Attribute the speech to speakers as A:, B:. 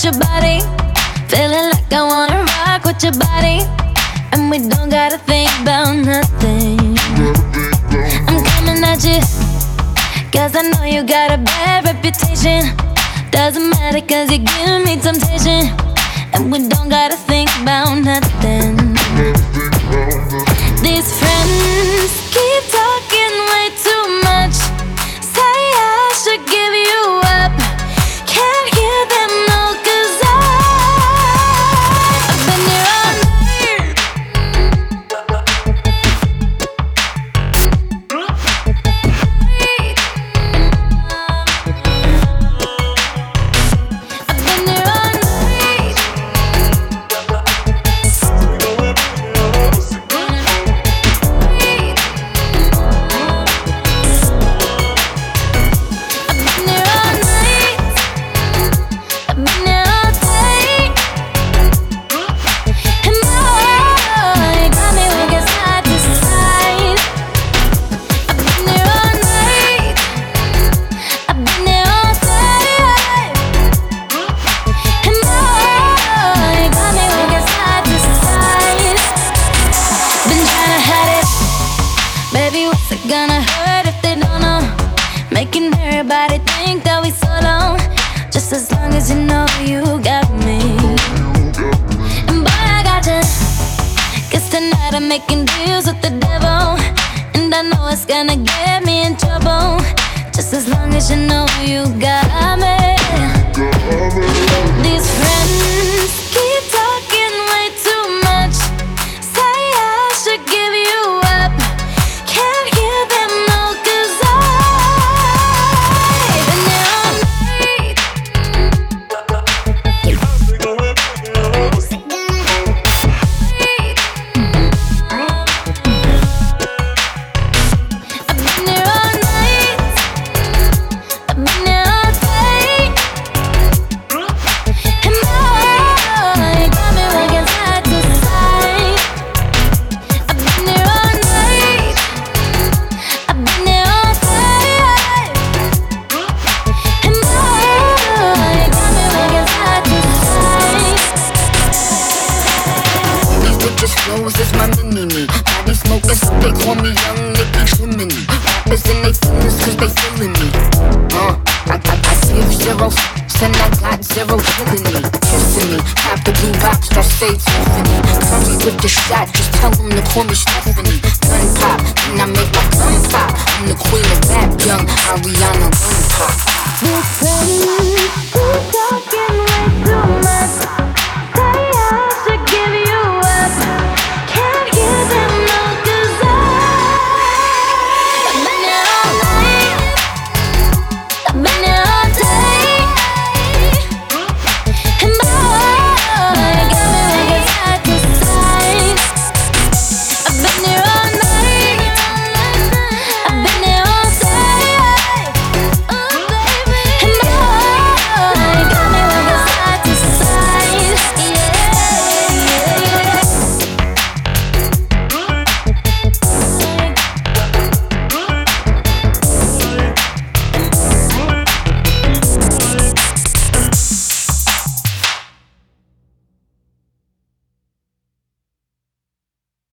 A: your body. Feeling like I wanna rock with your body. And we don't gotta think about nothing. I'm coming at you, cause I know you got a bad reputation. Doesn't matter cause you give me temptation. And we don't gotta think about nothing. These friends keep talking way too much. Say I should give you up. Can't hear them no, cause I've been here all night. I've been here all night. I've been here all night. I've been here all day. And boy, you got me looking side to side. I've been here all night. I've been here all day. And boy, you got me looking side to side. Been trying to hide it. Baby, what's it gonna hurt if they don't know? Making everybody think that we solo. Just as long as you know you got me. And boy, I got you. Guess tonight I'm making deals with the devil. And I know it's gonna get me in trouble. Just as long as you know you got me. These friends keep talking way too much. Say I should give you up. Can't hear them no, cause I've been here all night. I've been here all night. I've been here all day. And boy, you got me looking side to side. I've been here all night. I've been here all day. And boy, you got me looking side to side.
B: These bitches flows is my mini-me. Body smoking, so they call me Young Nicky Chimney. Rappers in they feelings cause they feeling me. I give zero, and I got zero killing me. Kissing me, have the blue box that say Tiffany. Curry with the shot, just tell them to call me Stephanie. Gun pop, and I make my gun pop. I'm the queen of rap, young Ariana Gun Pop.
A: These friends keep talking way too much.